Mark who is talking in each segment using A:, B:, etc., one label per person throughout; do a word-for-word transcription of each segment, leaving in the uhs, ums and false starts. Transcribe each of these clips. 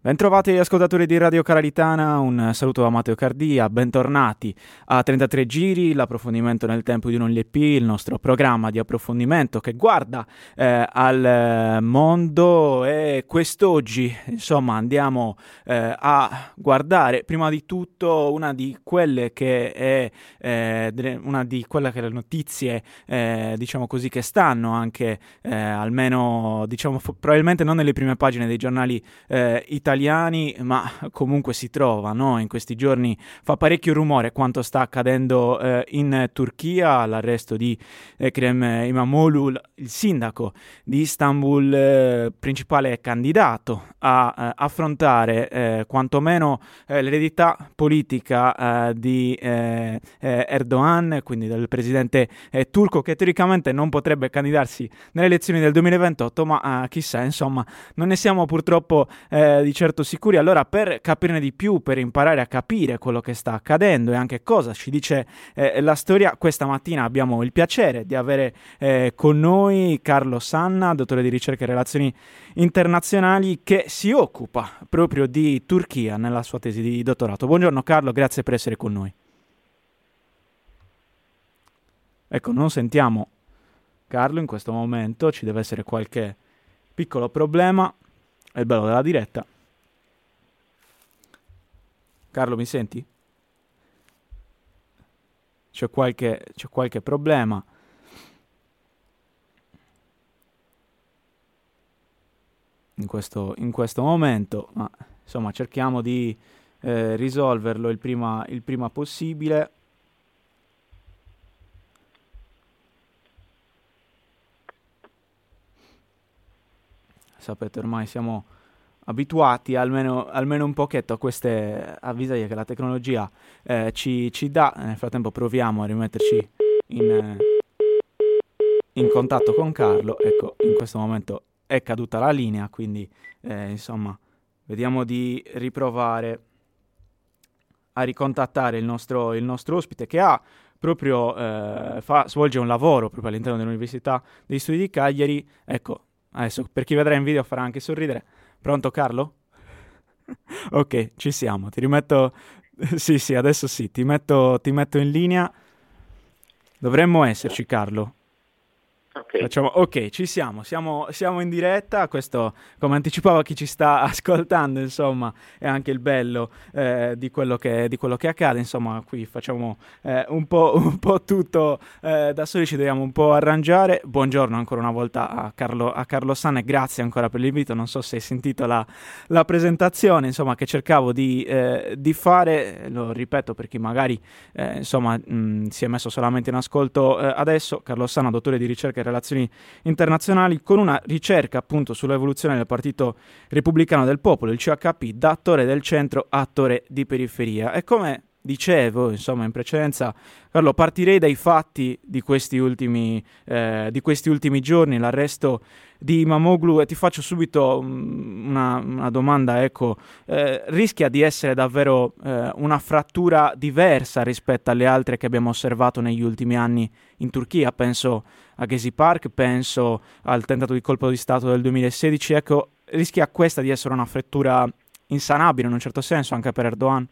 A: Bentrovati ascoltatori di Radio Caralitana, un saluto da Matteo Cardia, bentornati a trentatré giri, l'approfondimento nel tempo di un L P, il nostro programma di approfondimento che guarda eh, al mondo e quest'oggi insomma andiamo eh, a guardare prima di tutto una di quelle che è eh, delle, una di quelle che le notizie eh, diciamo così che stanno anche eh, almeno diciamo f- probabilmente non nelle prime pagine dei giornali eh, italiani, ma comunque si trova, no? In questi giorni fa parecchio rumore quanto sta accadendo eh, in Turchia, l'arresto di Ekrem İmamoğlu, il sindaco di Istanbul, eh, principale candidato a eh, affrontare eh, quantomeno eh, l'eredità politica eh, di eh, eh, Erdogan, quindi del presidente eh, turco, che teoricamente non potrebbe candidarsi nelle elezioni del duemilaventotto, ma eh, chissà, insomma, non ne siamo purtroppo eh, di certo sicuri. Allora, per capirne di più, per imparare a capire quello che sta accadendo e anche cosa ci dice eh, la storia, questa mattina abbiamo il piacere di avere eh, con noi Carlo Sanna, dottore di ricerca e relazioni internazionali, che si occupa proprio di Turchia nella sua tesi di dottorato. Buongiorno Carlo, grazie per essere con noi. Ecco, non sentiamo Carlo in questo momento, ci deve essere qualche piccolo problema, è il bello della diretta. Carlo, mi senti? C'è qualche, c'è qualche problema. In questo, in questo momento, ma insomma cerchiamo di eh, risolverlo il prima, il prima possibile. Sapete, ormai siamo abituati almeno, almeno un pochetto a queste avvisaglie che la tecnologia eh, ci, ci dà. Nel frattempo proviamo a rimetterci in, eh, in contatto con Carlo. Ecco, in questo momento è caduta la linea, quindi eh, insomma vediamo di riprovare a ricontattare il nostro, il nostro ospite, che ha proprio eh, fa, svolge un lavoro proprio all'interno dell'Università degli Studi di Cagliari. Ecco, adesso per chi vedrà in video farà anche sorridere. Pronto Carlo? Ok, ci siamo, ti rimetto... Sì, sì, adesso sì, ti metto, ti metto in linea. Dovremmo esserci, Carlo.
B: Okay.
A: Facciamo, ok, ci siamo, siamo, siamo in diretta. Questo, come anticipava chi ci sta ascoltando, insomma, è anche il bello eh, di, quello che, di quello che accade. Insomma, qui facciamo eh, un, po', un po' tutto eh, da soli, ci dobbiamo un po' arrangiare. Buongiorno ancora una volta a Carlo, a Carlo Sanna e grazie ancora per l'invito. Non so se hai sentito la, la presentazione, insomma, che cercavo di, eh, di fare. Lo ripeto per chi magari eh, insomma, mh, si è messo solamente in ascolto eh, adesso. Carlo Sanna, dottore di ricerca e relazioni internazionali, con una ricerca appunto sull'evoluzione del Partito Repubblicano del Popolo, il C H P, da attore del centro a attore di periferia. E come dicevo, insomma, in precedenza, Carlo, partirei dai fatti di questi ultimi, eh, di questi ultimi giorni, l'arresto di Imamoglu, e ti faccio subito una, una domanda, ecco, eh, rischia di essere davvero eh, una frattura diversa rispetto alle altre che abbiamo osservato negli ultimi anni in Turchia? Penso a Gezi Park, penso al tentato di colpo di Stato del duemilasedici, ecco, rischia questa di essere una frattura insanabile in un certo senso anche per Erdogan?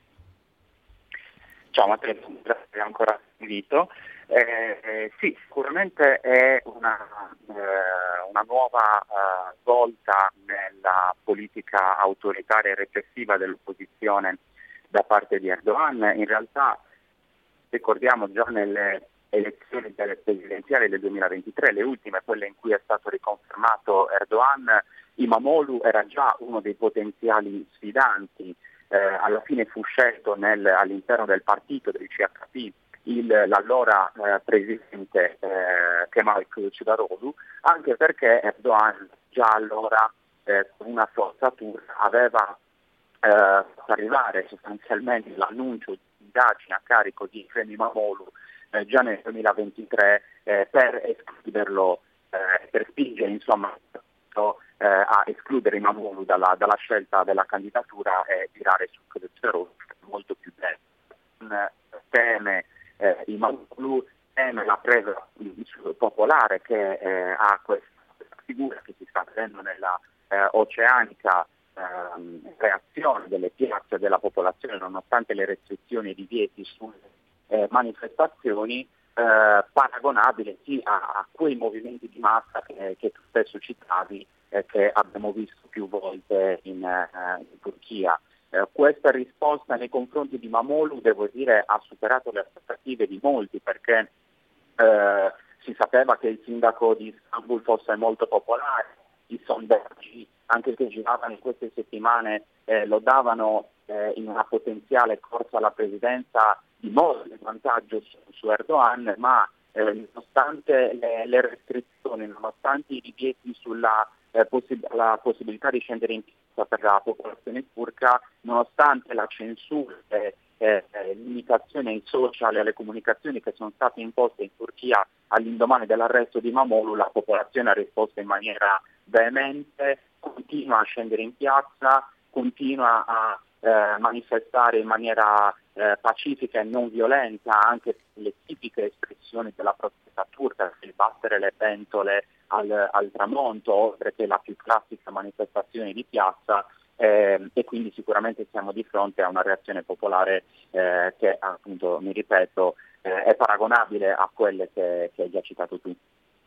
B: Ciao Matteo, grazie ancora per l'invito. Eh, eh, sì, sicuramente è una, eh, una nuova eh, volta nella politica autoritaria e repressiva dell'opposizione da parte di Erdogan. In realtà, ricordiamo già nelle elezioni presidenziali del duemilaventitré, le ultime, quelle in cui è stato riconfermato Erdogan, Imamoglu era già uno dei potenziali sfidanti. Eh, alla fine fu scelto nel, all'interno del partito del C H P il, l'allora eh, presidente eh, Kemal Kılıçdaroğlu, anche perché Erdogan già allora eh, con una forzatura aveva eh, fatto arrivare sostanzialmente l'annuncio di indagini a carico di Ekrem İmamoğlu eh, già nel duemilaventitré eh, per escluderlo, eh, per spingere insomma Eh, a escludere Imamoglu dalla, dalla scelta della candidatura e tirare su Kılıçdaroğlu, molto più bello. Teme eh, Imamoglu, teme la presa popolare che eh, ha questa figura che si sta vedendo nella eh, oceanica ehm, reazione delle piazze della popolazione, nonostante le restrizioni e i divieti sulle eh, manifestazioni, eh, paragonabile sì a, a quei movimenti di massa che, che tu stesso citavi e che abbiamo visto più volte in, eh, in Turchia. Eh, questa risposta nei confronti di Mamoglu, devo dire, ha superato le aspettative di molti, perché eh, si sapeva che il sindaco di Istanbul fosse molto popolare, i sondaggi anche che giravano in queste settimane eh, lo davano eh, in una potenziale corsa alla presidenza di molto vantaggio su, su Erdogan, ma eh, nonostante le, le restrizioni, nonostante i divieti sulla eh, possi- la possibilità di scendere in piazza per la popolazione turca, nonostante la censura e eh, eh, limitazioni ai social e alle comunicazioni che sono state imposte in Turchia all'indomani dell'arresto di Mamoglu, la popolazione ha risposto in maniera veemente, continua a scendere in piazza, continua a eh, manifestare in maniera eh, pacifica e non violenta anche le tipiche espressioni della protesta turca, il battere le pentole al, al tramonto, oltre che la più classica manifestazione di piazza, eh, e quindi sicuramente siamo di fronte a una reazione popolare eh, che, appunto, mi ripeto, eh, è paragonabile a quelle che, che hai già citato tu.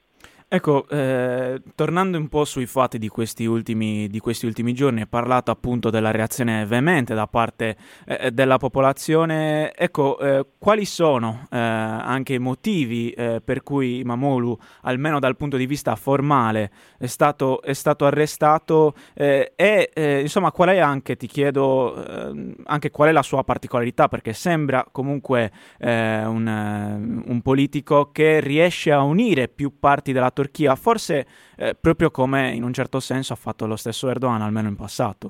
A: Ecco, eh, tornando un po' sui fatti di questi ultimi, di questi ultimi giorni, hai parlato appunto della reazione veemente da parte eh, della popolazione. Ecco, eh, quali sono eh, anche i motivi eh, per cui Mamoglu, almeno dal punto di vista formale, è stato, è stato arrestato eh, e eh, insomma qual è anche, ti chiedo, eh, anche qual è la sua particolarità, perché sembra comunque eh, un, un politico che riesce a unire più parti della Turchia, forse eh, proprio come in un certo senso ha fatto lo stesso Erdogan, almeno in passato.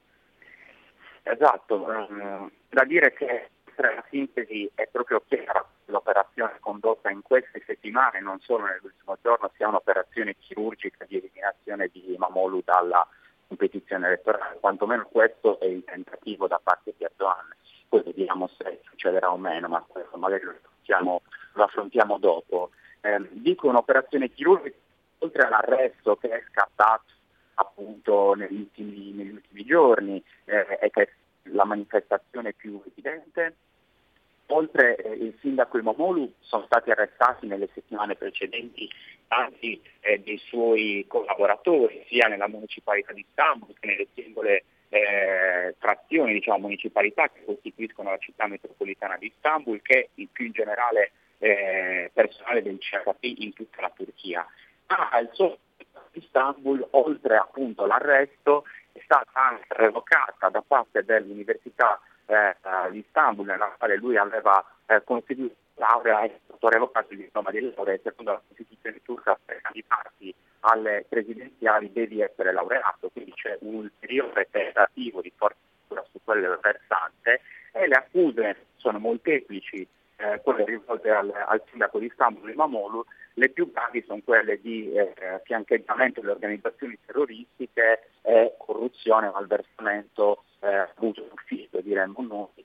B: Esatto, um, da dire che la sintesi è proprio chiara, l'operazione condotta in queste settimane, non solo nell'ultimo giorno, sia un'operazione chirurgica di eliminazione di Mamoglu dalla competizione elettorale, quantomeno questo è il tentativo da parte di Erdogan. Poi vediamo se succederà o meno, ma questo magari lo affrontiamo, lo affrontiamo dopo. Eh, dico un'operazione chirurgica, oltre all'arresto che è scattato appunto negli ultimi, negli ultimi giorni eh, e che è la manifestazione più evidente, oltre eh, il sindaco Imamoglu sono stati arrestati nelle settimane precedenti tanti eh, dei suoi collaboratori, sia nella municipalità di Istanbul che nelle singole eh, frazioni, diciamo, municipalità che costituiscono la città metropolitana di Istanbul, che in più in generale eh, personale del C H P in tutta la Turchia. Ma al suo Istanbul, oltre appunto all'arresto, è stata anche revocata da parte dell'Università eh, di Istanbul, nella quale lui aveva eh, conseguito laurea, è stato revocato il diploma di laurea, e secondo la Costituzione turca per candidarsi alle presidenziali devi essere laureato, quindi c'è un ulteriore tentativo di forzatura su quel versante, e le accuse sono molteplici, eh, quelle rivolte al, al sindaco di Istanbul, Imamoglu. Le più gravi sono quelle di eh, fiancheggiamento delle organizzazioni terroristiche e corruzione, malversamento, eh, abuso d'ufficio, diremmo noi,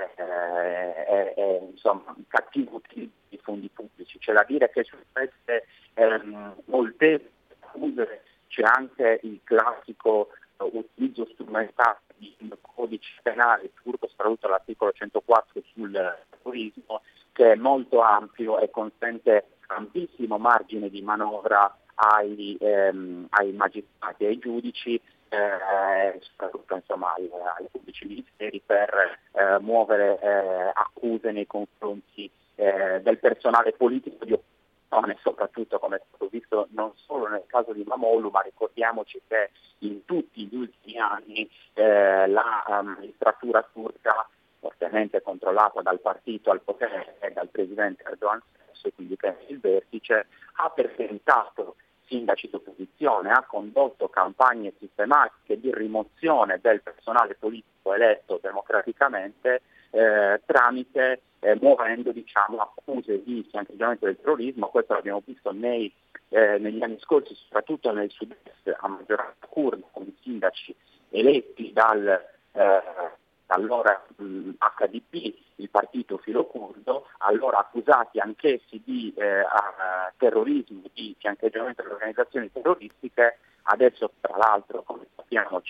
B: eh, eh, insomma, cattivo utilizzo di fondi pubblici. C'è da dire che su queste ehm, molte accuse c'è anche il classico uh, utilizzo strumentale di un codice penale turco, soprattutto l'articolo centoquattro sul terrorismo, che è molto ampio e consente ampissimo margine di manovra ai, ehm, ai magistrati e ai giudici, eh, soprattutto insomma ai, ai pubblici ministeri, per eh, muovere eh, accuse nei confronti eh, del personale politico di opposizione, soprattutto come è stato visto non solo nel caso di Mamoglu, ma ricordiamoci che in tutti gli ultimi anni eh, la magistratura turca, fortemente controllata dal partito al potere e dal presidente Erdogan stesso, e quindi che è il vertice, ha presentato sindaci d'opposizione, ha condotto campagne sistematiche di rimozione del personale politico eletto democraticamente eh, tramite eh, muovendo diciamo accuse di fiancheggiamento del terrorismo. Questo l'abbiamo visto nei, eh, negli anni scorsi, soprattutto nel sud-est, a maggioranza curda, con i sindaci eletti dal eh, allora mh, H D P, il partito filocurdo, allora accusati anch'essi di eh, a, terrorismo, di fiancheggiamento delle organizzazioni terroristiche. Adesso tra l'altro, come sappiamo, c'è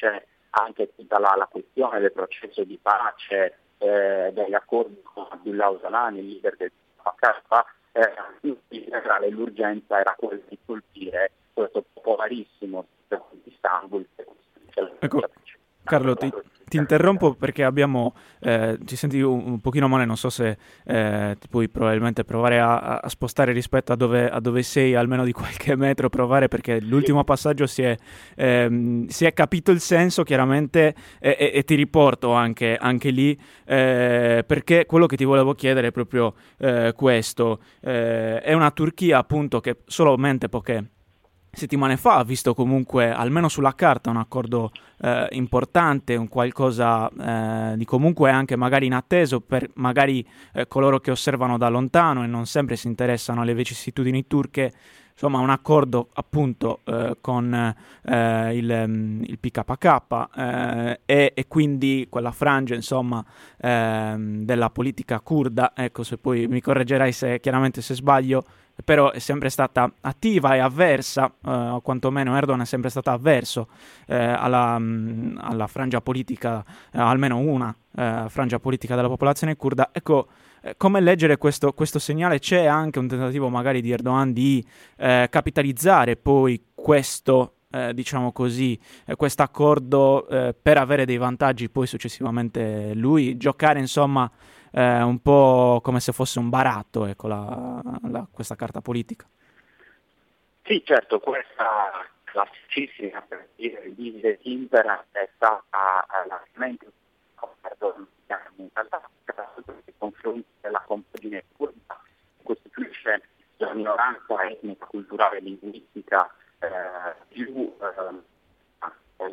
B: anche tutta la, la questione del processo di pace, eh, degli accordi con Abdullah Öcalan, il leader del P K K, eh, in generale l'urgenza era quella di colpire questo popolarissimo di Istanbul.
A: Ecco, Carlo, ti, ti interrompo perché abbiamo, eh, ci senti un, un pochino male, non so se eh, ti puoi probabilmente provare a, a spostare rispetto a dove, a dove sei, almeno di qualche metro, provare, perché l'ultimo passaggio si è, ehm, si è capito il senso chiaramente, e, e, e ti riporto anche, anche lì, eh, perché quello che ti volevo chiedere è proprio eh, questo. Eh, è una Turchia appunto che solamente poche settimane fa ha visto comunque, almeno sulla carta, un accordo eh, importante, un qualcosa eh, di comunque anche magari inatteso per magari eh, coloro che osservano da lontano e non sempre si interessano alle vicissitudini turche. Insomma, un accordo appunto eh, con eh, il, mm, il P K K eh, e, e quindi quella frangia, insomma, ehm, della politica curda. Ecco, se poi mi correggerai se chiaramente se sbaglio, però è sempre stata attiva e avversa, eh, o quantomeno Erdogan è sempre stato avverso eh, alla, mh, alla frangia politica, eh, almeno una eh, frangia politica della popolazione curda. Ecco, eh, come leggere questo, questo segnale? C'è anche un tentativo magari di Erdogan di eh, capitalizzare poi questo, eh, diciamo così, eh, questo accordo eh, per avere dei vantaggi poi successivamente lui, giocare insomma eh, un po' come se fosse un baratto, ecco, la, la, questa carta politica.
B: Sì, certo, questa classicissima, per dire, divide impera è stata largamente in realtà nei confronti della compagine curda, costituisce la minoranza etnica, culturale e linguistica eh, più eh,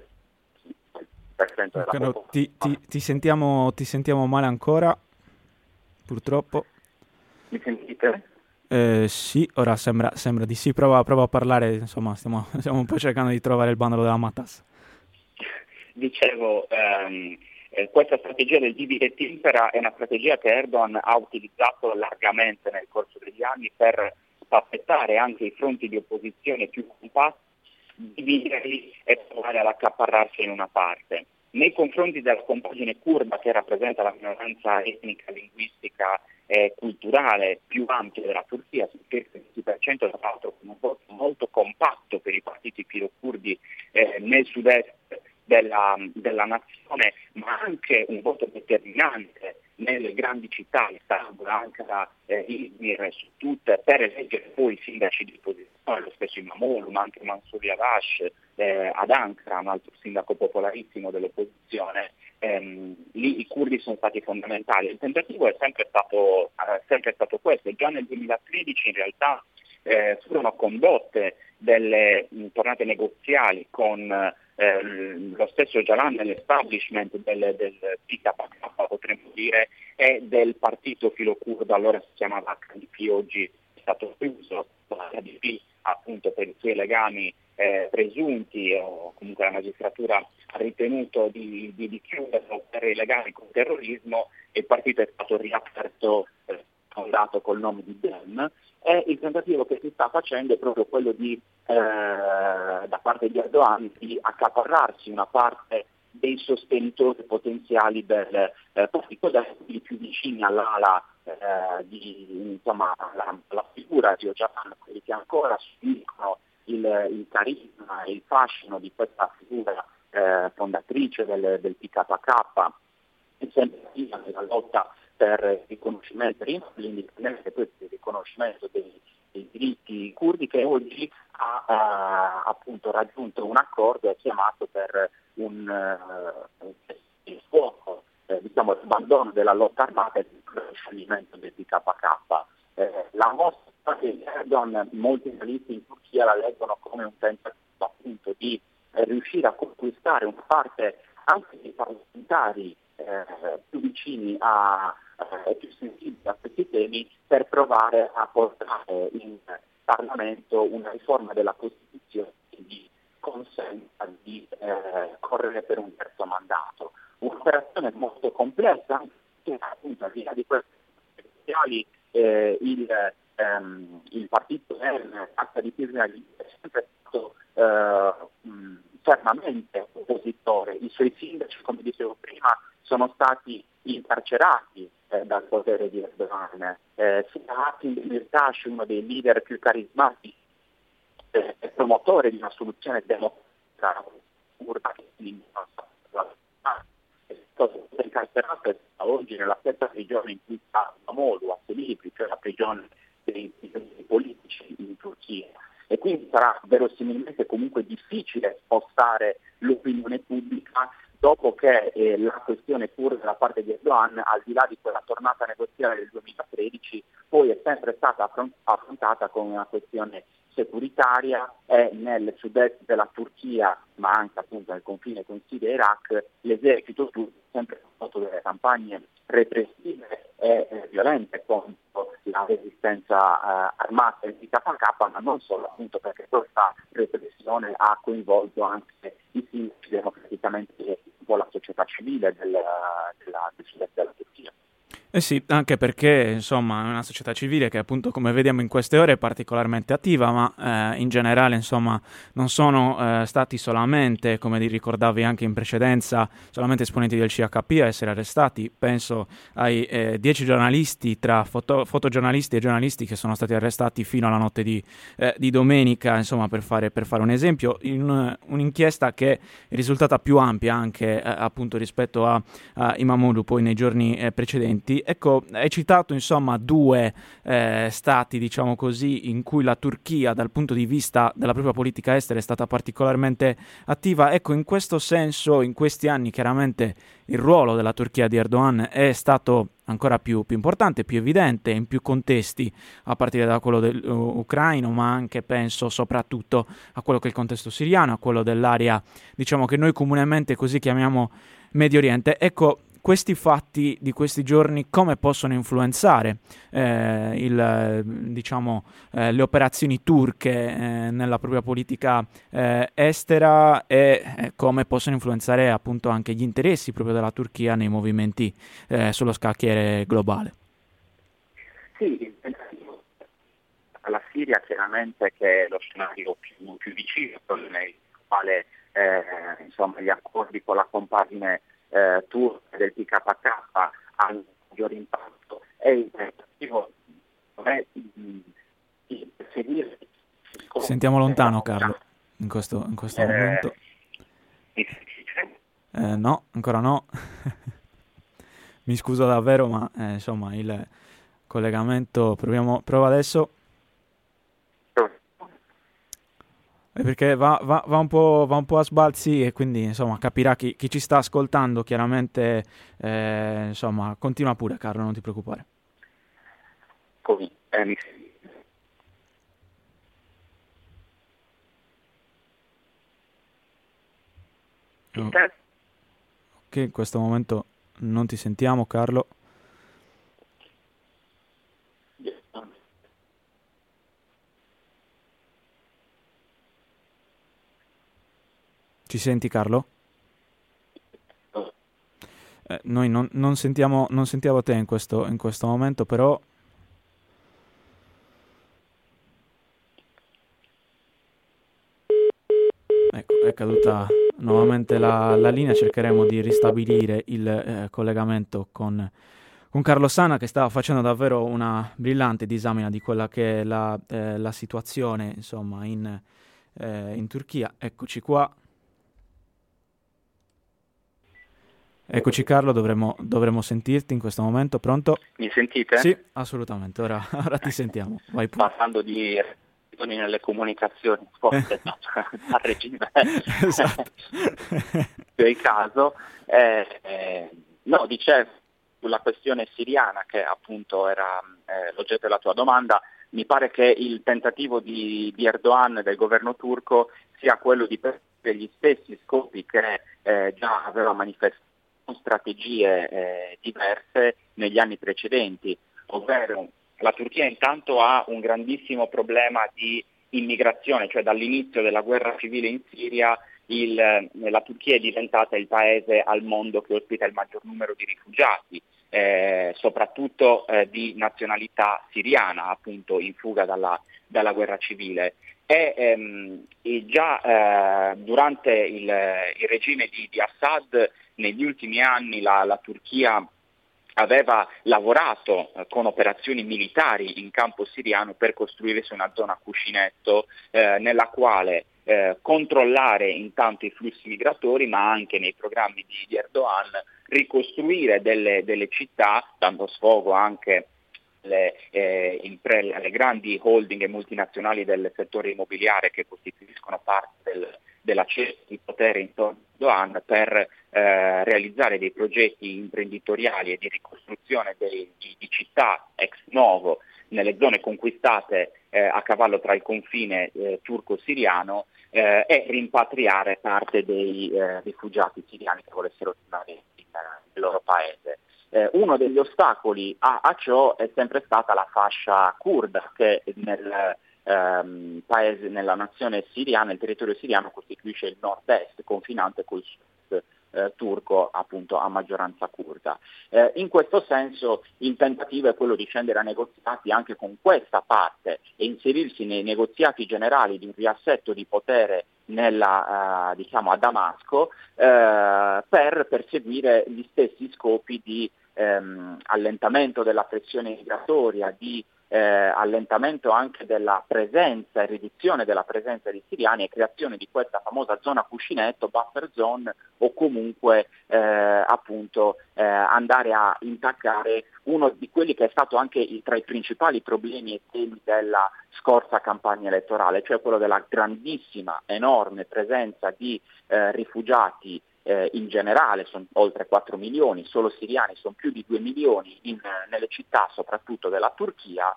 A: Carlo, ti, ti, ti, sentiamo, ti sentiamo male ancora, purtroppo.
B: Mi sentite?
A: Eh, sì, ora sembra, sembra di sì, prova, prova a parlare, insomma stiamo, stiamo un po' cercando di trovare il bandolo della matassa.
B: Dicevo, ehm, eh, questa strategia del divide et impera è una strategia che Erdogan ha utilizzato largamente nel corso degli anni per spappettare anche i fronti di opposizione più compatti, dividerli e provare ad accaparrarsi in una parte. Nei confronti della compagine curda, che rappresenta la minoranza etnica, linguistica e culturale più ampia della Turchia, circa il venti per cento, tra l'altro con un voto molto compatto per i partiti filocurdi eh, nel sud-est della, della nazione, ma anche un voto determinante nelle grandi città, Istanbul, Ankara, eh, Izmir, su tutte, per eleggere poi i sindaci di opposizione, lo stesso Imamoglu, ma anche Mansur Yavaş eh, ad Ankara, un altro sindaco popolarissimo dell'opposizione. Ehm, lì i curdi sono stati fondamentali. Il tentativo è sempre stato, eh, sempre stato questo. Già nel duemilatredici in realtà eh, furono condotte delle mh, tornate negoziali con eh, lo stesso Öcalan nell'establishment del, del P K K, potremmo dire, e del partito filocurdo, allora si chiamava H D P, oggi è stato chiuso, l'H D P appunto per i suoi legami eh, presunti, o comunque la magistratura ha ritenuto di, di, di chiuderlo per i legami con il terrorismo, e il partito è stato riaperto, eh, fondato col nome di Dem. E il tentativo che si sta facendo è proprio quello di, eh, da parte di Erdogan, di accaparrarsi una parte dei sostenitori potenziali del eh, partito, da quelli più vicini all'ala eh, di, insomma, la, la figura di Öcalan, quelli che ancora subiscono il, il carisma e il fascino di questa figura eh, fondatrice del, del P K K, e sempre nella lotta per il riconoscimento, prima l'indipendenza e poi per il riconoscimento dei, dei diritti curdi, che oggi ha uh, appunto raggiunto un accordo e chiamato per un, uh, un fuoco, eh, diciamo l'abbandono della lotta armata e il scioglimento del P K K. Eh, la mossa di Erdogan, molti analisti in Turchia la leggono come un tentativo appunto di eh, riuscire a conquistare una parte anche dei parlamentari eh, più vicini a e eh, più sensibili a questi temi, per provare a portare in Parlamento una riforma della Costituzione che gli consenta di eh, correre per un terzo mandato. Un'operazione molto complessa, che appunto al di là di queste speciali eh, il, ehm, il partito H D P è sempre stato eh, mh, fermamente oppositore. I suoi sindaci, come dicevo prima, sono stati incarcerati eh, dal potere di Erdogan. Eh, sia Hatem Demirtas, uno dei leader più carismatici e eh, promotore di una soluzione democratica, è stato incarcerato e sta oggi nella stessa prigione in cui sta Imamoglu a Silivri, cioè la prigione dei, dei politici in Turchia. E quindi sarà verosimilmente comunque difficile spostare l'opinione pubblica dopo che eh, la questione kurda da parte di Erdogan, al di là di quella tornata negoziale del duemilatredici, poi è sempre stata affront- affrontata come una questione securitaria e nel sud-est della Turchia, ma anche appunto nel confine con Siria e Iraq, l'esercito turco ha sempre fatto delle campagne repressive e eh, violente contro la resistenza eh, armata di K K, ma non solo, appunto perché questa repressione ha coinvolto anche i sindaci democraticamente eletti, un po' la società civile del, della, del sud-est della Turchia.
A: Eh sì, anche perché insomma è una società civile che appunto come vediamo in queste ore è particolarmente attiva, ma eh, in generale insomma non sono eh, stati solamente, come ricordavi anche in precedenza, solamente esponenti del C H P a essere arrestati. Penso ai eh, dieci giornalisti, tra foto- fotogiornalisti e giornalisti, che sono stati arrestati fino alla notte di, eh, di domenica, insomma per fare, per fare un esempio, in uh, un'inchiesta che è risultata più ampia anche eh, appunto rispetto a, a Imamoglu poi nei giorni eh, precedenti. Ecco, hai citato insomma due eh, stati, diciamo così, in cui la Turchia dal punto di vista della propria politica estera è stata particolarmente attiva. Ecco, in questo senso, in questi anni chiaramente il ruolo della Turchia di Erdogan è stato ancora più, più importante, più evidente in più contesti, a partire da quello del, uh, ucraino, ma anche penso soprattutto a quello che è il contesto siriano, a quello dell'area, diciamo, che noi comunemente così chiamiamo Medio Oriente. Ecco, questi fatti di questi giorni come possono influenzare eh, il, diciamo, eh, le operazioni turche eh, nella propria politica eh, estera e eh, come possono influenzare appunto anche gli interessi proprio della Turchia nei movimenti eh, sullo scacchiere globale?
B: Sì, il tentativo alla Siria chiaramente che è lo scenario più, più vicino, nel quale eh, insomma, gli accordi con la compagine Eh, turca del P K K hanno maggior impatto e il tentativo è di, di seguire.
A: Sentiamo lontano Carlo in questo, in questo
B: eh,
A: momento. Eh, no, ancora no. Mi scuso davvero, ma eh, insomma il collegamento, proviamo, prova adesso. Perché va, va, va, un po', va un po' a sbalzi e quindi insomma capirà chi, chi ci sta ascoltando chiaramente, eh, insomma continua pure Carlo, non ti preoccupare.
B: Come, eh, mi...
A: oh. Ok, in questo momento non ti sentiamo Carlo. Ci senti Carlo? Eh, noi non, non sentiamo non sentiamo te in questo, in questo momento, però ecco, è caduta nuovamente la, la linea. Cercheremo di ristabilire il eh, collegamento con, con Carlo Sana, che stava facendo davvero una brillante disamina di quella che è la, eh, la situazione insomma in, eh, in Turchia. Eccoci qua. Eccoci Carlo, dovremmo, dovremmo sentirti in questo momento, pronto?
B: Mi sentite?
A: Sì, assolutamente, ora, ora ti sentiamo, vai pure.
B: Parlando di nelle comunicazioni, forse a regime
A: Esatto.
B: del caso, eh, eh, no, dicevo sulla questione siriana che appunto era eh, l'oggetto della tua domanda. Mi pare che il tentativo di, di Erdogan, del governo turco, sia quello di perseguire gli stessi scopi che eh, già aveva manifestato strategie eh, diverse negli anni precedenti, ovvero la Turchia intanto ha un grandissimo problema di immigrazione, cioè dall'inizio della guerra civile in Siria il, eh, la Turchia è diventata il paese al mondo che ospita il maggior numero di rifugiati, eh, soprattutto eh, di nazionalità siriana, appunto in fuga dalla, dalla guerra civile. e, ehm, e già eh, durante il, il regime di, di Assad negli ultimi anni la, la Turchia aveva lavorato eh, con operazioni militari in campo siriano per costruirsi una zona cuscinetto eh, nella quale eh, controllare intanto i flussi migratori, ma anche nei programmi di, di Erdogan ricostruire delle, delle città, dando sfogo anche Le, eh, impre- le grandi holding e multinazionali del settore immobiliare che costituiscono parte del, della cerchia di potere intorno a Erdogan per eh, realizzare dei progetti imprenditoriali e di ricostruzione dei, di, di città ex novo nelle zone conquistate eh, a cavallo tra il confine eh, turco-siriano eh, e rimpatriare parte dei eh, rifugiati siriani che volessero tornare in, nel loro paese. Eh, uno degli ostacoli a, a ciò è sempre stata la fascia curda che nel ehm, paese, nella nazione siriana, il territorio siriano costituisce il nord-est confinante col sud eh, turco appunto a maggioranza curda. Eh, in questo senso il tentativo è quello di scendere a negoziati anche con questa parte e inserirsi nei negoziati generali di un riassetto di potere nella, uh, diciamo a Damasco uh, per perseguire gli stessi scopi di um, allentamento della pressione migratoria, di uh, allentamento anche della presenza e riduzione della presenza di siriani e creazione di questa famosa zona cuscinetto, buffer zone, o comunque uh, appunto uh, andare a intaccare uno di quelli che è stato anche tra i principali problemi e temi della scorsa campagna elettorale, cioè quello della grandissima, enorme presenza di eh, rifugiati eh, in generale, sono oltre quattro milioni, solo siriani sono più di due milioni in, nelle città soprattutto della Turchia,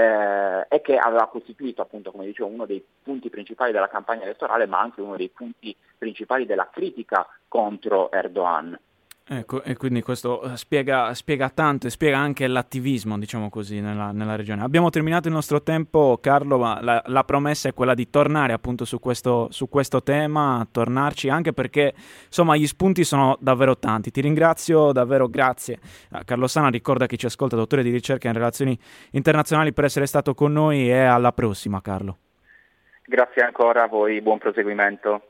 B: eh, e che aveva costituito appunto, come dicevo, uno dei punti principali della campagna elettorale, ma anche uno dei punti principali della critica contro Erdogan.
A: Ecco, e quindi questo spiega, spiega tanto e spiega anche l'attivismo, diciamo così, nella, nella regione. Abbiamo terminato il nostro tempo, Carlo, ma la, la promessa è quella di tornare appunto su questo, su questo tema, tornarci anche perché, insomma, gli spunti sono davvero tanti. Ti ringrazio, davvero grazie. Carlo Sana ricorda chi ci ascolta, dottore di ricerca in relazioni internazionali, per essere stato con noi, e alla prossima, Carlo.
B: Grazie ancora a voi, buon proseguimento.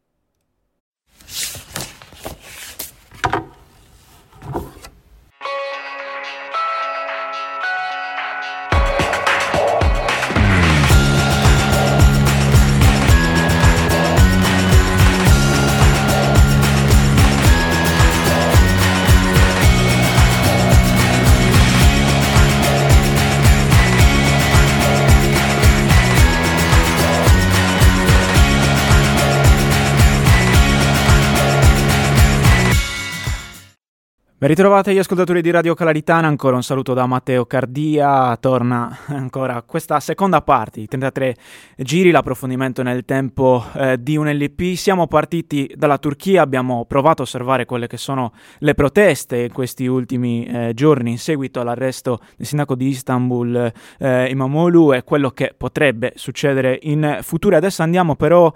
A: Ben ritrovate gli ascoltatori di Radio Calaritana, ancora un saluto da Matteo Cardia. Torna ancora questa seconda parte, i trentatré giri, l'approfondimento nel tempo eh, di un L P. Siamo partiti dalla Turchia, abbiamo provato a osservare quelle che sono le proteste in questi ultimi eh, giorni in seguito all'arresto del sindaco di Istanbul eh, Imamoglu e quello che potrebbe succedere in futuro. Adesso andiamo però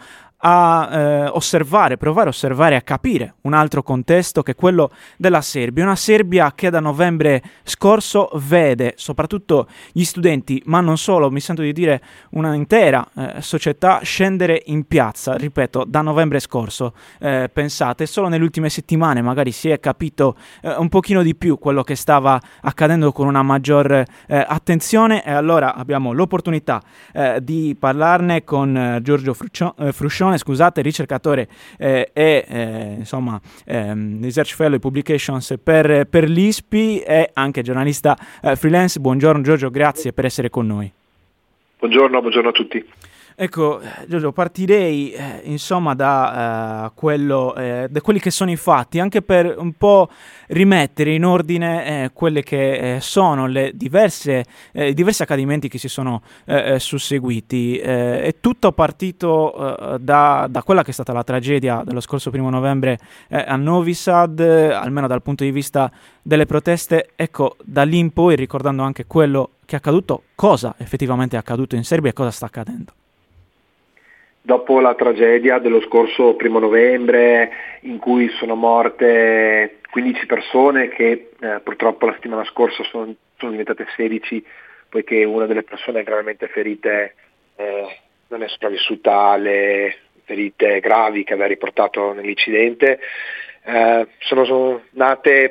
A: a eh, osservare, provare a osservare, a capire un altro contesto che è quello della Serbia, una Serbia che da novembre scorso vede soprattutto gli studenti, ma non solo, mi sento di dire una intera eh, società scendere in piazza, ripeto, da novembre scorso. Eh, pensate, solo nelle ultime settimane magari si è capito eh, un pochino di più quello che stava accadendo con una maggior eh, attenzione, e allora abbiamo l'opportunità eh, di parlarne con eh, Giorgio Fruccio, eh, Fruscione, scusate, ricercatore eh, e eh, insomma ehm, Research Fellow e Publications per, per l'I S P I e anche giornalista eh, freelance. Buongiorno Giorgio, grazie per essere con noi.
C: Buongiorno, buongiorno a tutti.
A: Ecco, Giorgio, partirei eh, insomma da, uh, quello, eh, da quelli che sono i fatti, anche per un po' rimettere in ordine eh, quelle che eh, sono le diverse, eh, i diversi accadimenti che si sono eh, susseguiti. Eh, è tutto partito eh, da, da quella che è stata la tragedia dello scorso primo novembre eh, a Novi Sad, eh, almeno dal punto di vista delle proteste. Ecco, da lì in poi, ricordando anche quello che è accaduto, cosa effettivamente è accaduto in Serbia e cosa sta accadendo.
C: Dopo la tragedia dello scorso primo novembre, in cui sono morte quindici persone, che eh, purtroppo la settimana scorsa sono, sono diventate sedici, poiché una delle persone gravemente ferite eh, non è sopravvissuta alle ferite gravi che aveva riportato nell'incidente. Eh, sono, sono nate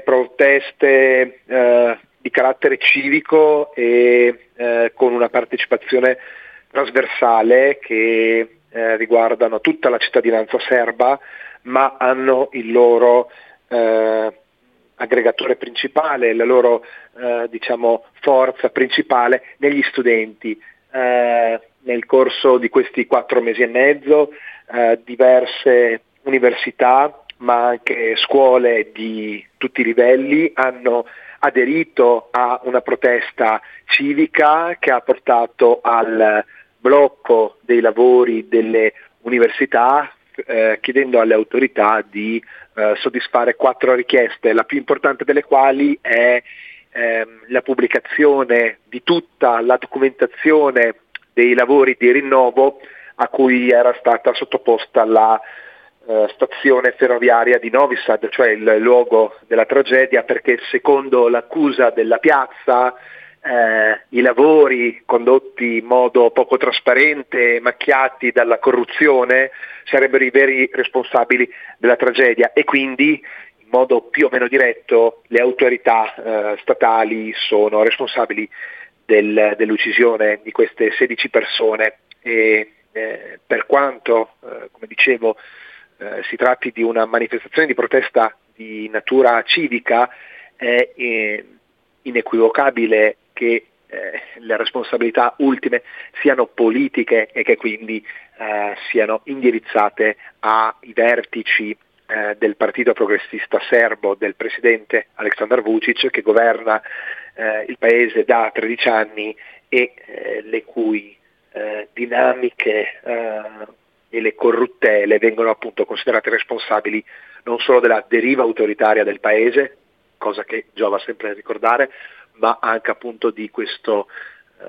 C: proteste eh, di carattere civico e eh, con una partecipazione trasversale che eh, riguardano tutta la cittadinanza serba, ma hanno il loro eh, aggregatore principale, la loro eh, diciamo forza principale negli studenti. Eh, nel corso di questi quattro mesi e mezzo eh, diverse università, ma anche scuole di tutti i livelli hanno aderito a una protesta civica che ha portato al blocco dei lavori delle università, eh, chiedendo alle autorità di eh, soddisfare quattro richieste, la più importante delle quali è ehm, la pubblicazione di tutta la documentazione dei lavori di rinnovo a cui era stata sottoposta la eh, stazione ferroviaria di Novi Sad, cioè il luogo della tragedia, perché secondo l'accusa della piazza eh, i lavori condotti in modo poco trasparente, macchiati dalla corruzione, sarebbero i veri responsabili della tragedia e quindi in modo più o meno diretto le autorità eh, statali sono responsabili del, dell'uccisione di queste sedici persone e eh, per quanto, eh, come dicevo, eh, si tratti di una manifestazione di protesta di natura civica, è eh, inequivocabile che eh, le responsabilità ultime siano politiche e che quindi eh, siano indirizzate ai vertici eh, del Partito Progressista Serbo del presidente Aleksandar Vučić, che governa eh, il paese da tredici anni e eh, le cui eh, dinamiche eh, e le corruttele vengono appunto considerate responsabili non solo della deriva autoritaria del paese, cosa che giova sempre ricordare, ma anche appunto di questo eh,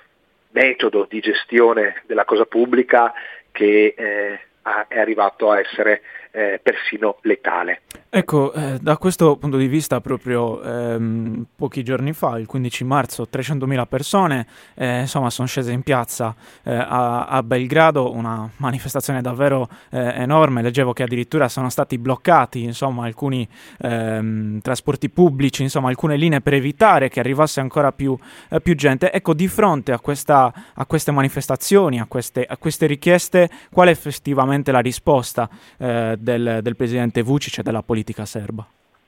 C: metodo di gestione della cosa pubblica che eh, ha, è arrivato a essere eh, persino letale.
A: Ecco, eh, da questo punto di vista proprio ehm, pochi giorni fa, il quindici marzo, trecentomila persone eh, insomma sono scese in piazza eh, a, a Belgrado, una manifestazione davvero eh, enorme. Leggevo che addirittura sono stati bloccati insomma alcuni ehm, trasporti pubblici, insomma alcune linee per evitare che arrivasse ancora più, eh, più gente. Ecco, di fronte a, questa, a queste manifestazioni, a queste, a queste richieste, qual è effettivamente la risposta eh, del, del presidente Vučić e della politica serba?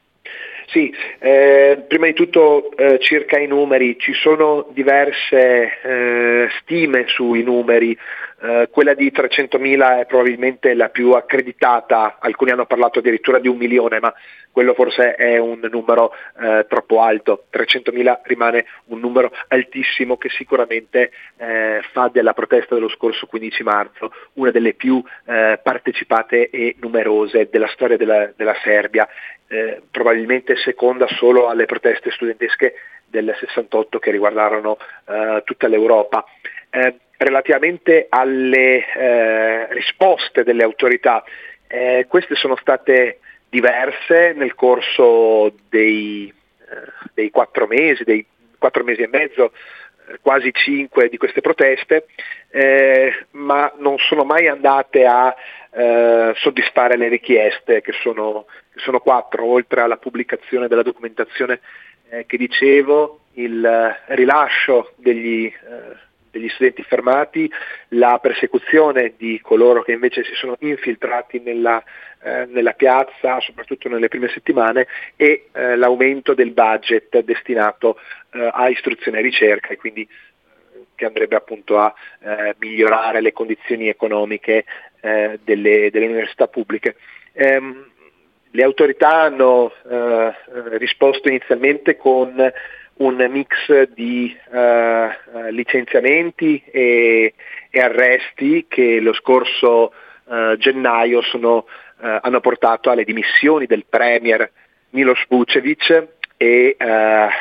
C: Sì, eh, prima di tutto eh, circa i numeri, ci sono diverse eh, stime sui numeri, eh, quella di trecentomila è probabilmente la più accreditata, alcuni hanno parlato addirittura di un milione, ma quello forse è un numero eh, troppo alto. trecentomila rimane un numero altissimo che sicuramente eh, fa della protesta dello scorso quindici marzo una delle più eh, partecipate e numerose della storia della, della Serbia, eh, probabilmente seconda solo alle proteste studentesche del sessantotto che riguardarono eh, tutta l'Europa. Eh, relativamente alle eh, risposte delle autorità, eh, queste sono state diverse nel corso dei, eh, dei quattro mesi, dei quattro mesi e mezzo, eh, quasi cinque di queste proteste, eh, ma non sono mai andate a eh, soddisfare le richieste, che sono, che sono quattro, oltre alla pubblicazione della documentazione eh, che dicevo, il eh, rilascio degli eh, degli studenti fermati, la persecuzione di coloro che invece si sono infiltrati nella, eh, nella piazza, soprattutto nelle prime settimane, e eh, l'aumento del budget destinato eh, a istruzione e ricerca, e quindi eh, che andrebbe appunto a eh, migliorare le condizioni economiche eh, delle, delle università pubbliche. Ehm, le autorità hanno eh, risposto inizialmente con un mix di uh, licenziamenti e, e arresti che lo scorso uh, gennaio sono, uh, hanno portato alle dimissioni del premier Miloš Vučević e uh,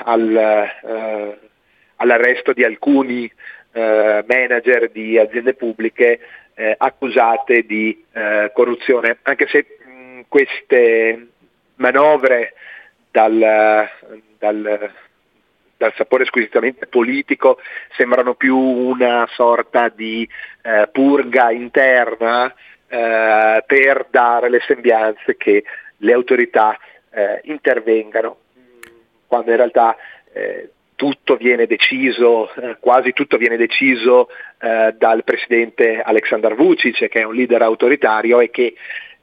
C: al, uh, all'arresto di alcuni uh, manager di aziende pubbliche uh, accusate di uh, corruzione, anche se mh, queste manovre dal, dal dal sapore squisitamente politico, sembrano più una sorta di eh, purga interna eh, per dare le sembianze che le autorità eh, intervengano, quando in realtà eh, tutto viene deciso, eh, quasi tutto viene deciso eh, dal presidente Aleksandar Vučić, che è un leader autoritario e che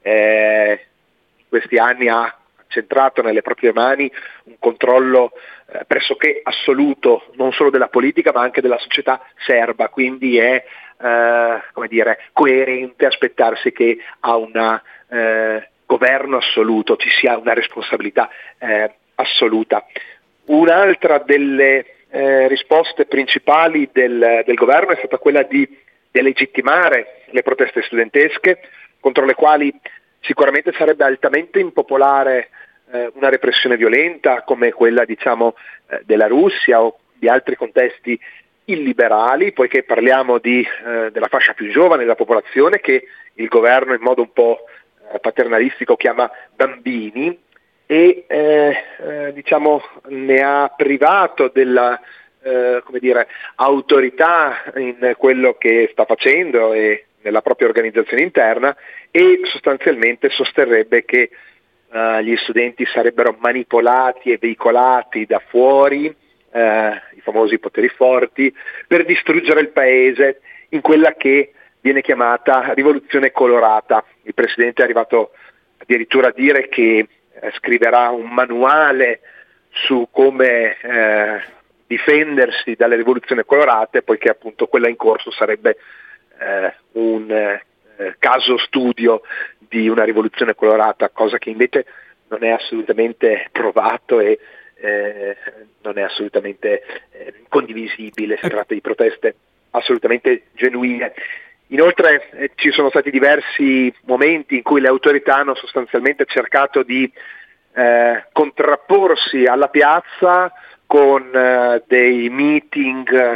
C: eh, in questi anni ha centrato nelle proprie mani un controllo eh, pressoché assoluto non solo della politica ma anche della società serba, quindi è eh, come dire, coerente aspettarsi che a un eh, governo assoluto ci sia una responsabilità eh, assoluta. Un'altra delle eh, risposte principali del, del governo è stata quella di delegittimare le proteste studentesche, contro le quali sicuramente sarebbe altamente impopolare eh, una repressione violenta come quella, diciamo, eh, della Russia o di altri contesti illiberali, poiché parliamo di, eh, della fascia più giovane della popolazione che il governo in modo un po' eh, paternalistico chiama bambini, e eh, eh, diciamo ne ha privato della eh, come dire, autorità in quello che sta facendo e nella propria organizzazione interna, e sostanzialmente sosterrebbe che eh, gli studenti sarebbero manipolati e veicolati da fuori, eh, i famosi poteri forti, per distruggere il paese in quella che viene chiamata rivoluzione colorata. Il presidente è arrivato addirittura a dire che scriverà un manuale su come eh, difendersi dalle rivoluzioni colorate, poiché appunto quella in corso sarebbe eh, un eh, caso studio di una rivoluzione colorata, cosa che invece non è assolutamente provato e eh, non è assolutamente eh, condivisibile. Si tratta di proteste assolutamente genuine. Inoltre eh, ci sono stati diversi momenti in cui le autorità hanno sostanzialmente cercato di eh, contrapporsi alla piazza con eh, dei meeting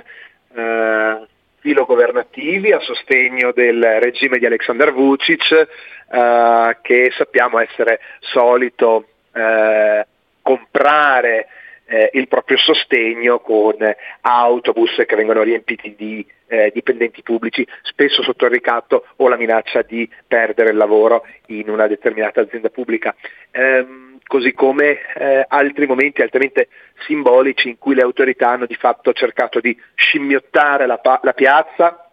C: eh, filogovernativi a sostegno del regime di Aleksandar Vučić, eh, che sappiamo essere solito eh, comprare Eh, il proprio sostegno con autobus che vengono riempiti di eh, dipendenti pubblici, spesso sotto il ricatto o la minaccia di perdere il lavoro in una determinata azienda pubblica. Ehm, così come eh, altri momenti altamente simbolici in cui le autorità hanno di fatto cercato di scimmiottare la, pa- la piazza,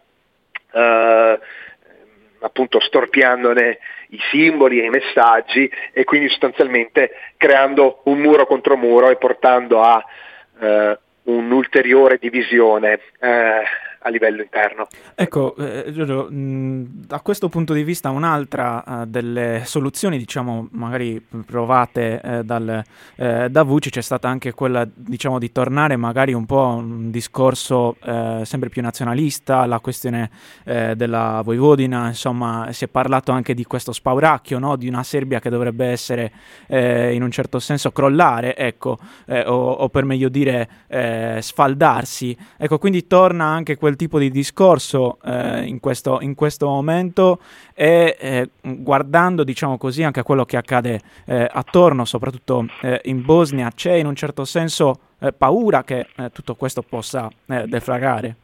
C: eh, appunto storpiandone i simboli e i messaggi, e quindi sostanzialmente creando un muro contro muro e portando a eh, un'ulteriore divisione eh, a livello interno.
A: Ecco, eh, Giorgio, mh, da questo punto di vista un'altra uh, delle soluzioni, diciamo, magari provate eh, dal, eh, da Vučić è stata anche quella, diciamo, di tornare magari un po' a un discorso eh, sempre più nazionalista, la questione eh, della Vojvodina, insomma, si è parlato anche di questo spauracchio, no? Di una Serbia che dovrebbe essere eh, in un certo senso crollare, ecco, eh, o, o per meglio dire eh, sfaldarsi. Ecco, quindi torna anche quel tipo di discorso eh, in, questo, in questo momento, e eh, guardando, diciamo così, anche a quello che accade eh, attorno, soprattutto eh, in Bosnia, c'è in un certo senso eh, paura che eh, tutto questo possa eh, deflagrare?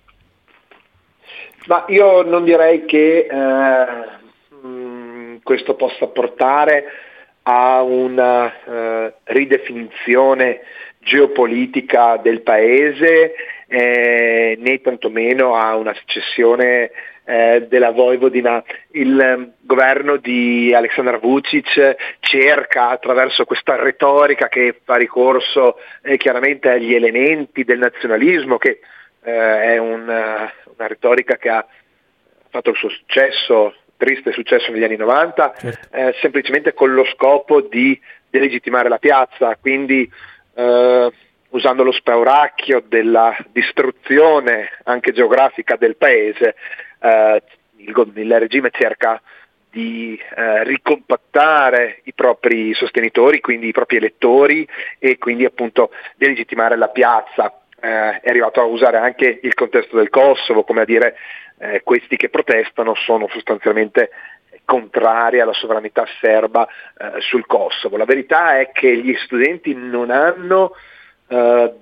C: Ma io non direi che eh, mh, questo possa portare a una eh, ridefinizione geopolitica del paese, eh, né tantomeno a una secessione eh, della Vojvodina. Il eh, governo di Aleksandar Vučić cerca, attraverso questa retorica che fa ricorso eh, chiaramente agli elementi del nazionalismo, che eh, è un, uh, una retorica che ha fatto il suo successo, triste successo negli anni novanta, certo. eh, semplicemente con lo scopo di delegittimare la piazza, quindi eh, usando lo spauracchio della distruzione anche geografica del paese, eh, il, il regime cerca di eh, ricompattare i propri sostenitori, quindi i propri elettori, e quindi appunto delegittimare la piazza. Eh, è arrivato a usare anche il contesto del Kosovo, come a dire eh, questi che protestano sono sostanzialmente contrari alla sovranità serba eh, sul Kosovo. La verità è che gli studenti non hanno eh,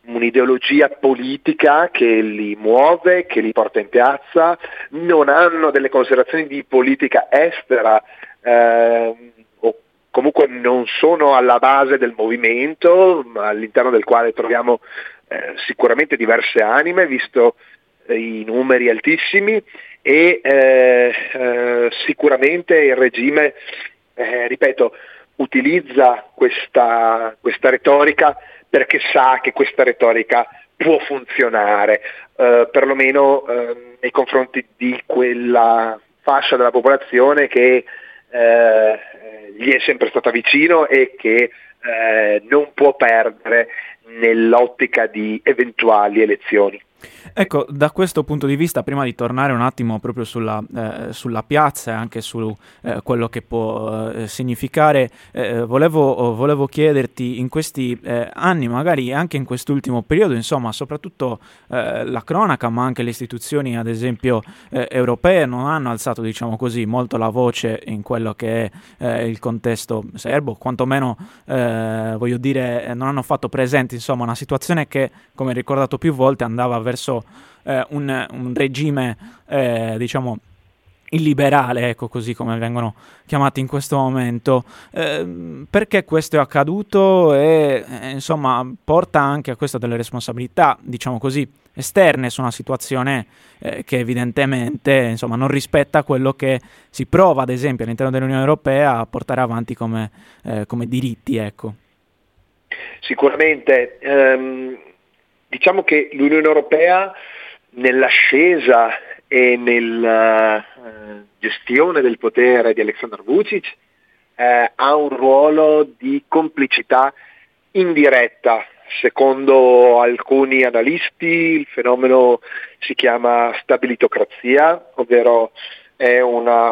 C: un'ideologia politica che li muove, che li porta in piazza, non hanno delle considerazioni di politica estera, eh, o comunque non sono alla base del movimento, all'interno del quale troviamo eh, sicuramente diverse anime, visto eh, i numeri altissimi, e eh, eh, sicuramente il regime, eh, ripeto, utilizza questa, questa retorica perché sa che questa retorica può funzionare, eh, perlomeno eh, nei confronti di quella fascia della popolazione che eh, gli è sempre stata vicino e che eh, non può perdere nell'ottica di eventuali elezioni.
A: Ecco, da questo punto di vista, prima di tornare un attimo proprio sulla, eh, sulla piazza e anche su eh, quello che può eh, significare, eh, volevo, volevo chiederti in questi eh, anni, magari anche in quest'ultimo periodo, insomma, soprattutto eh, la cronaca, ma anche le istituzioni, ad esempio, eh, europee, non hanno alzato, diciamo così, molto la voce in quello che è eh, il contesto serbo, quantomeno, eh, voglio dire, non hanno fatto presente, insomma, una situazione che, come ricordato più volte, andava verso eh, un, un regime eh, diciamo illiberale, ecco, così come vengono chiamati in questo momento. Eh, perché questo è accaduto e eh, insomma porta anche a questo delle responsabilità, diciamo così, esterne su una situazione eh, che evidentemente insomma non rispetta quello che si prova, ad esempio, all'interno dell'Unione Europea a portare avanti come, eh, come diritti, ecco.
C: Sicuramente ehm, diciamo che l'Unione Europea nell'ascesa e nella eh, gestione del potere di Aleksandar Vučić eh, ha un ruolo di complicità indiretta. Secondo alcuni analisti il fenomeno si chiama stabilitocrazia, ovvero è una,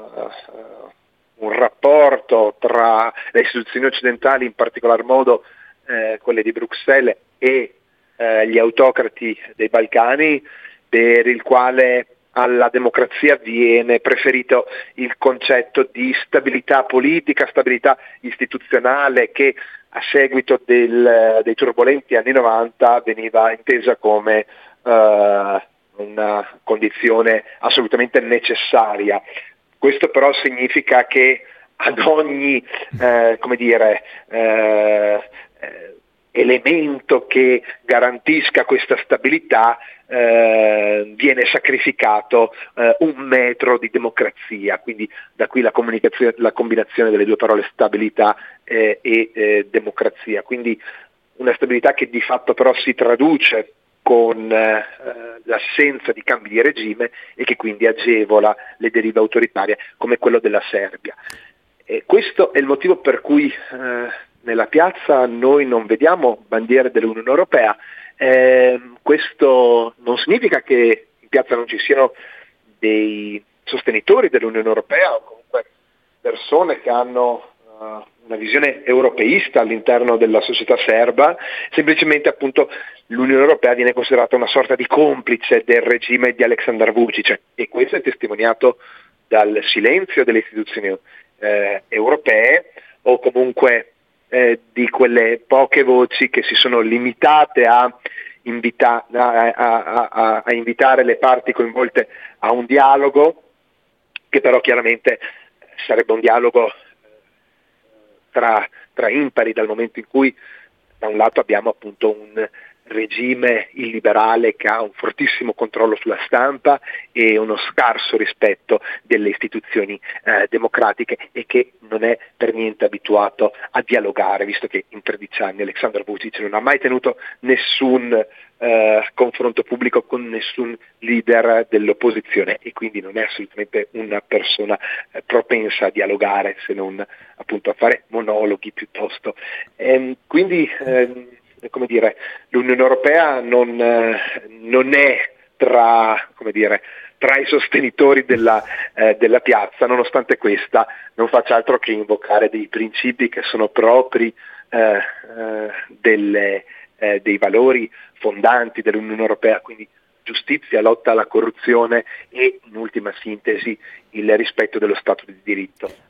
C: uh, un rapporto tra le istituzioni occidentali, in particolar modo eh, quelle di Bruxelles, e eh, gli autocrati dei Balcani, per il quale alla democrazia viene preferito il concetto di stabilità politica, stabilità istituzionale, che a seguito del, dei turbolenti anni novanta veniva intesa come uh, una condizione assolutamente necessaria. Questo però significa che ad ogni eh, come dire, eh, eh, elemento che garantisca questa stabilità eh, viene sacrificato eh, un metro di democrazia, quindi da qui la, comunicazione, la combinazione delle due parole stabilità eh, e eh, democrazia, quindi una stabilità che di fatto però si traduce con eh, l'assenza di cambi di regime e che quindi agevola le derive autoritarie come quello della Serbia. E questo è il motivo per cui eh, nella piazza noi non vediamo bandiere dell'Unione Europea. Eh, questo non significa che in piazza non ci siano dei sostenitori dell'Unione Europea o comunque persone che hanno uh, una visione europeista all'interno della società serba, semplicemente appunto l'Unione Europea viene considerata una sorta di complice del regime di Aleksandar Vučić, e questo è testimoniato dal silenzio delle istituzioni eh, europee, o comunque Eh, di quelle poche voci che si sono limitate a, invita- a, a, a, a invitare le parti coinvolte a un dialogo, che però chiaramente sarebbe un dialogo tra, tra impari, dal momento in cui da un lato abbiamo appunto un regime illiberale che ha un fortissimo controllo sulla stampa e uno scarso rispetto delle istituzioni eh, democratiche, e che non è per niente abituato a dialogare, visto che in tredici anni Aleksandar Vučić non ha mai tenuto nessun eh, confronto pubblico con nessun leader dell'opposizione, e quindi non è assolutamente una persona eh, propensa a dialogare, se non appunto a fare monologhi piuttosto. E, quindi ehm, come dire, l'Unione Europea non, eh, non è tra, come dire, tra i sostenitori della, eh, della piazza, nonostante questa non faccia altro che invocare dei principi che sono propri eh, eh, delle, eh, dei valori fondanti dell'Unione Europea, quindi giustizia, lotta alla corruzione e, in ultima sintesi, il rispetto dello Stato di diritto.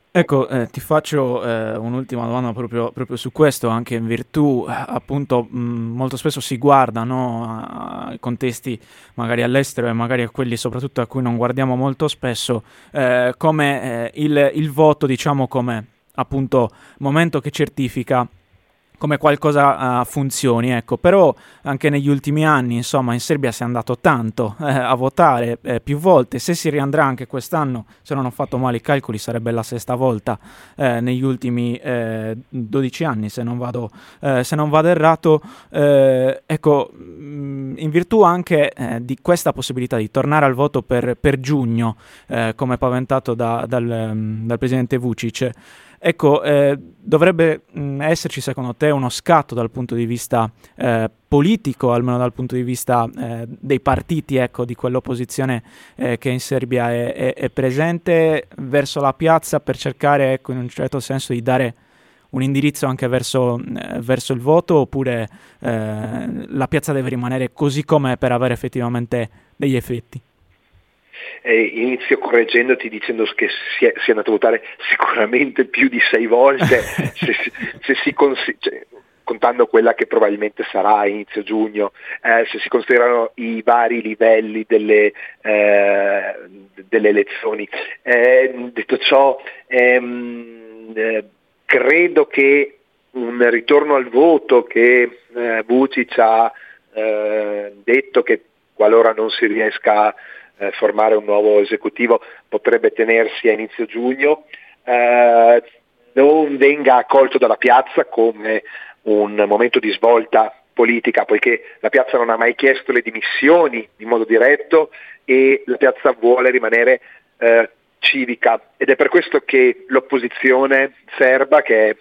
A: Ecco, eh, ti faccio eh, un'ultima domanda proprio, proprio su questo, anche in virtù, eh, appunto, mh, molto spesso si guarda, no, ai contesti magari all'estero e magari a quelli soprattutto a cui non guardiamo molto spesso, eh, come eh, il, il voto, diciamo, come appunto momento che certifica come qualcosa uh, funzioni, ecco. Però anche negli ultimi anni, insomma, in Serbia si è andato tanto eh, a votare eh, più volte. Se si riandrà anche quest'anno, se non ho fatto male i calcoli, sarebbe la sesta volta eh, negli ultimi eh, dodici anni, se non vado, eh, se non vado errato. Eh, ecco, mh, in virtù anche eh, di questa possibilità di tornare al voto per, per giugno, eh, come paventato da, dal, dal presidente Vučić, ecco, eh, dovrebbe mh, esserci secondo te uno scatto dal punto di vista eh, politico, almeno dal punto di vista eh, dei partiti, ecco, di quell'opposizione eh, che in Serbia è, è, è presente verso la piazza per cercare, ecco, in un certo senso di dare un indirizzo anche verso, eh, verso il voto, oppure eh, la piazza deve rimanere così com'è per avere effettivamente degli effetti?
C: Eh, inizio correggendoti dicendo che si è, si è andato a votare sicuramente più di sei volte, se, se si consi- cioè, contando quella che probabilmente sarà a inizio giugno, eh, se si considerano i vari livelli delle, eh, delle elezioni. Eh, detto ciò, ehm, eh, credo che un ritorno al voto che eh, Vučić ha eh, detto che qualora non si riesca a eh, formare un nuovo esecutivo potrebbe tenersi a inizio giugno, eh, non venga accolto dalla piazza come un momento di svolta politica, poiché la piazza non ha mai chiesto le dimissioni in modo diretto e la piazza vuole rimanere eh, civica, ed è per questo che l'opposizione serba, che è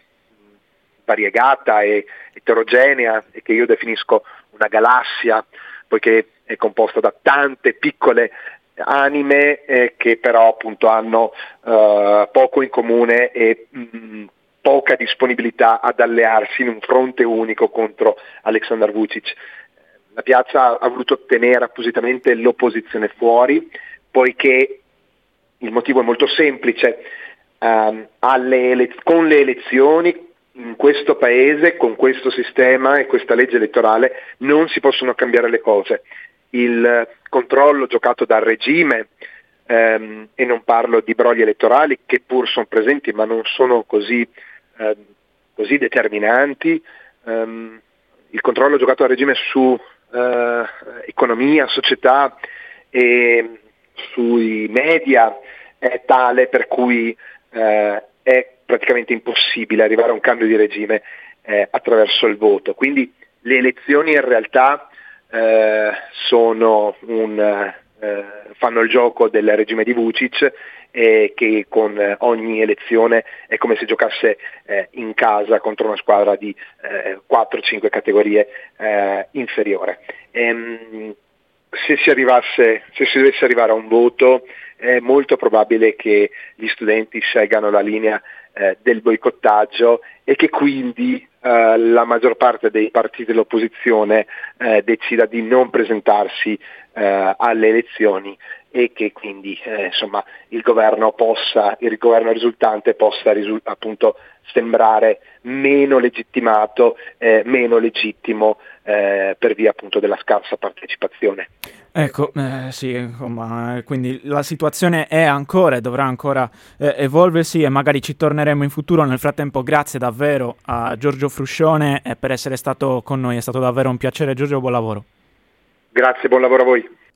C: variegata e eterogenea e che io definisco una galassia, poiché è composta da tante piccole anime eh, che però appunto hanno eh, poco in comune e mh, poca disponibilità ad allearsi in un fronte unico contro Aleksandar Vučić. La piazza ha voluto tenere appositamente l'opposizione fuori, poiché il motivo è molto semplice: um, alle ele- con le elezioni in questo paese, con questo sistema e questa legge elettorale, non si possono cambiare le cose. Il controllo giocato dal regime, ehm, e non parlo di brogli elettorali che pur sono presenti ma non sono così, ehm, così determinanti, ehm, il controllo giocato dal regime su eh, economia, società e sui media è tale per cui eh, è praticamente impossibile arrivare a un cambio di regime eh, attraverso il voto. Quindi le elezioni in realtà eh, sono un, eh, fanno il gioco del regime di Vučić, e che con ogni elezione è come se giocasse eh, in casa contro una squadra di eh, quattro cinque categorie eh, inferiore. Ehm, se si arrivasse, se si dovesse arrivare a un voto, è molto probabile che gli studenti scelgano la linea eh, del boicottaggio e che quindi eh, la maggior parte dei partiti dell'opposizione eh, decida di non presentarsi eh, alle elezioni, e che quindi eh, insomma il governo possa, il governo risultante possa risul- appunto sembrare meno legittimato, eh, meno legittimo eh, per via appunto della scarsa partecipazione.
A: Ecco, eh, sì, insomma, quindi la situazione è ancora e dovrà ancora eh, evolversi, e magari ci torneremo in futuro. Nel frattempo, grazie davvero a Giorgio Fruscione eh, per essere stato con noi, è stato davvero un piacere. Giorgio, buon lavoro.
C: Grazie, buon lavoro a voi.